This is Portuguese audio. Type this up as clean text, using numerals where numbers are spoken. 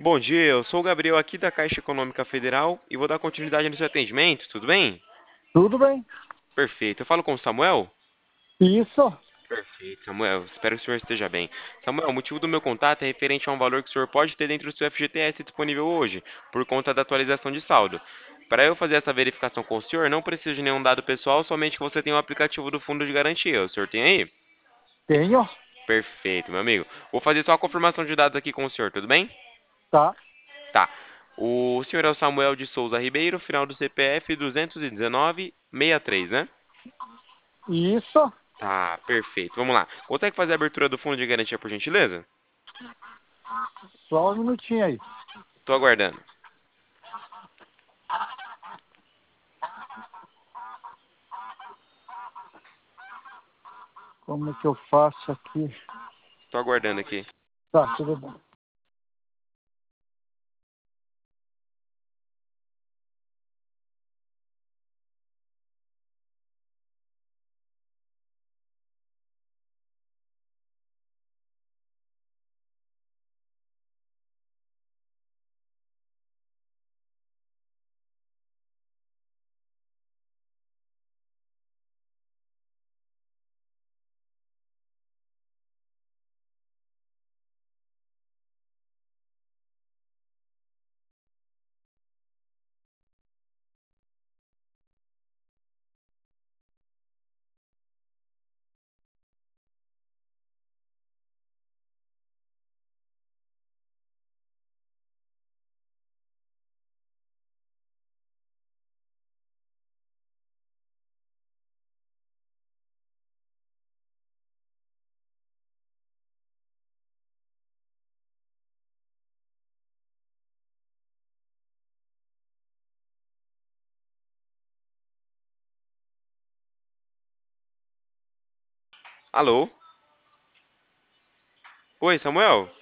Bom dia, eu sou o Gabriel aqui da Caixa Econômica Federal e vou dar continuidade no seu atendimento, tudo bem? Tudo bem? Perfeito. Eu falo com o Samuel? Isso. Perfeito, Samuel. Espero que o senhor esteja bem. Samuel, o motivo do meu contato é referente a um valor que o senhor pode ter dentro do seu FGTS disponível hoje, por conta da atualização de saldo. Para eu fazer essa verificação com o senhor, não preciso de nenhum dado pessoal, somente que você tenha o aplicativo do Fundo de Garantia. O senhor tem aí? Tenho. Perfeito, meu amigo. Vou fazer só a confirmação de dados aqui com o senhor, tudo bem? Tá. Tá. O senhor é o Samuel de Souza Ribeiro, final do CPF 219-63, né? Isso. Tá, perfeito. Vamos lá. Consegue fazer a abertura do fundo de garantia, por gentileza? Só um minutinho aí. Tô aguardando. Como é que eu faço aqui? Tô aguardando aqui. Tá, tudo bem. Alô? Oi, Samuel?